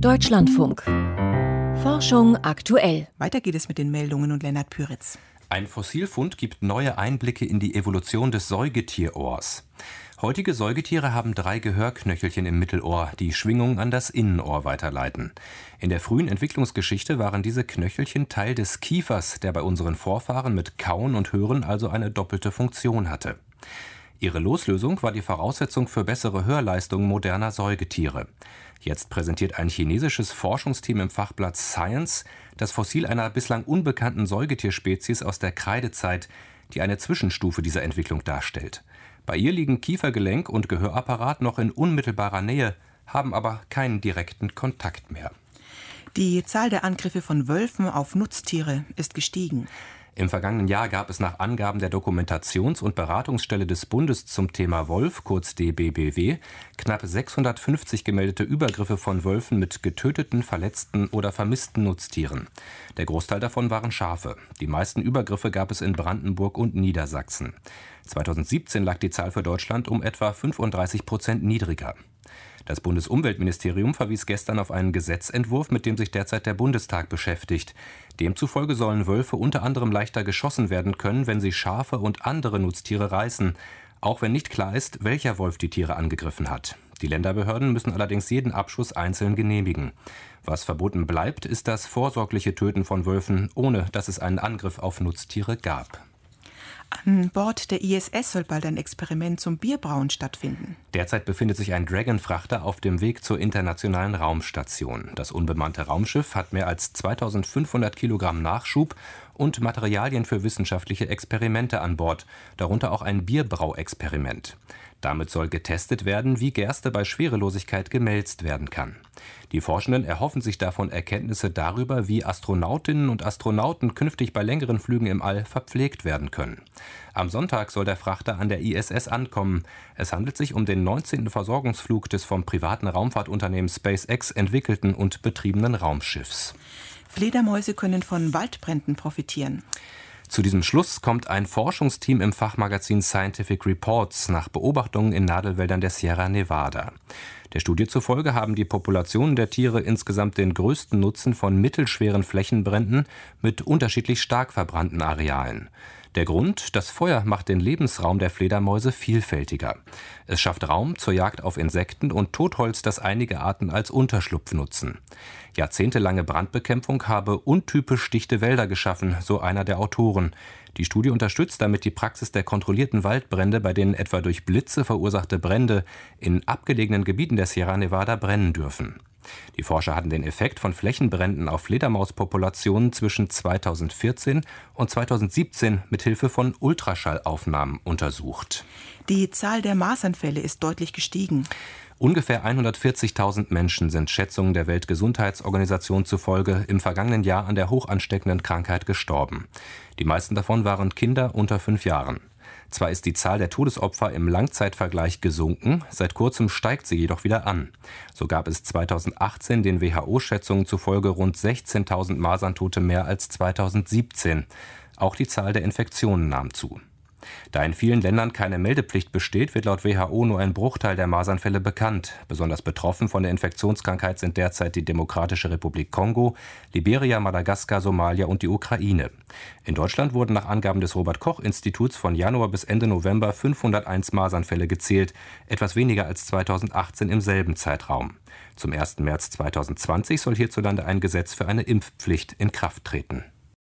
Deutschlandfunk. Forschung aktuell. Weiter geht es mit den Meldungen und Lennart Püritz. Ein Fossilfund gibt neue Einblicke in die Evolution des Säugetierohrs. Heutige Säugetiere haben 3 Gehörknöchelchen im Mittelohr, die Schwingungen an das Innenohr weiterleiten. In der frühen Entwicklungsgeschichte waren diese Knöchelchen Teil des Kiefers, der bei unseren Vorfahren mit Kauen und Hören also eine doppelte Funktion hatte. Ihre Loslösung war die Voraussetzung für bessere Hörleistungen moderner Säugetiere. Jetzt präsentiert ein chinesisches Forschungsteam im Fachblatt Science das Fossil einer bislang unbekannten Säugetierspezies aus der Kreidezeit, die eine Zwischenstufe dieser Entwicklung darstellt. Bei ihr liegen Kiefergelenk und Gehörapparat noch in unmittelbarer Nähe, haben aber keinen direkten Kontakt mehr. Die Zahl der Angriffe von Wölfen auf Nutztiere ist gestiegen. Im vergangenen Jahr gab es nach Angaben der Dokumentations- und Beratungsstelle des Bundes zum Thema Wolf, kurz DBBW, knapp 650 gemeldete Übergriffe von Wölfen mit getöteten, verletzten oder vermissten Nutztieren. Der Großteil davon waren Schafe. Die meisten Übergriffe gab es in Brandenburg und Niedersachsen. 2017 lag die Zahl für Deutschland um etwa 35% niedriger. Das Bundesumweltministerium verwies gestern auf einen Gesetzentwurf, mit dem sich derzeit der Bundestag beschäftigt. Demzufolge sollen Wölfe unter anderem leichter geschossen werden können, wenn sie Schafe und andere Nutztiere reißen, auch wenn nicht klar ist, welcher Wolf die Tiere angegriffen hat. Die Länderbehörden müssen allerdings jeden Abschuss einzeln genehmigen. Was verboten bleibt, ist das vorsorgliche Töten von Wölfen, ohne dass es einen Angriff auf Nutztiere gab. An Bord der ISS soll bald ein Experiment zum Bierbrauen stattfinden. Derzeit befindet sich ein Dragon-Frachter auf dem Weg zur internationalen Raumstation. Das unbemannte Raumschiff hat mehr als 2500 Kilogramm Nachschub und Materialien für wissenschaftliche Experimente an Bord, darunter auch ein Bierbrauexperiment. Damit soll getestet werden, wie Gerste bei Schwerelosigkeit gemälzt werden kann. Die Forschenden erhoffen sich davon Erkenntnisse darüber, wie Astronautinnen und Astronauten künftig bei längeren Flügen im All verpflegt werden können. Am Sonntag soll der Frachter an der ISS ankommen. Es handelt sich um den 19. Versorgungsflug des vom privaten Raumfahrtunternehmen SpaceX entwickelten und betriebenen Raumschiffs. Fledermäuse können von Waldbränden profitieren. Zu diesem Schluss kommt ein Forschungsteam im Fachmagazin Scientific Reports nach Beobachtungen in Nadelwäldern der Sierra Nevada. Der Studie zufolge haben die Populationen der Tiere insgesamt den größten Nutzen von mittelschweren Flächenbränden mit unterschiedlich stark verbrannten Arealen. Der Grund: Das Feuer macht den Lebensraum der Fledermäuse vielfältiger. Es schafft Raum zur Jagd auf Insekten und Totholz, das einige Arten als Unterschlupf nutzen. Jahrzehntelange Brandbekämpfung habe untypisch dichte Wälder geschaffen, so einer der Autoren. Die Studie unterstützt damit die Praxis der kontrollierten Waldbrände, bei denen etwa durch Blitze verursachte Brände in abgelegenen Gebieten der Sierra Nevada brennen dürfen. Die Forscher hatten den Effekt von Flächenbränden auf Fledermauspopulationen zwischen 2014 und 2017 mit Hilfe von Ultraschallaufnahmen untersucht. Die Zahl der Masernfälle ist deutlich gestiegen. Ungefähr 140.000 Menschen sind Schätzungen der Weltgesundheitsorganisation zufolge im vergangenen Jahr an der hochansteckenden Krankheit gestorben. Die meisten davon waren Kinder unter 5 Jahren. Zwar ist die Zahl der Todesopfer im Langzeitvergleich gesunken, seit kurzem steigt sie jedoch wieder an. So gab es 2018 den WHO-Schätzungen zufolge rund 16.000 Maserntote mehr als 2017. Auch die Zahl der Infektionen nahm zu. Da in vielen Ländern keine Meldepflicht besteht, wird laut WHO nur ein Bruchteil der Masernfälle bekannt. Besonders betroffen von der Infektionskrankheit sind derzeit die Demokratische Republik Kongo, Liberia, Madagaskar, Somalia und die Ukraine. In Deutschland wurden nach Angaben des Robert-Koch-Instituts von Januar bis Ende November 501 Masernfälle gezählt, etwas weniger als 2018 im selben Zeitraum. Zum 1. März 2020 soll hierzulande ein Gesetz für eine Impfpflicht in Kraft treten.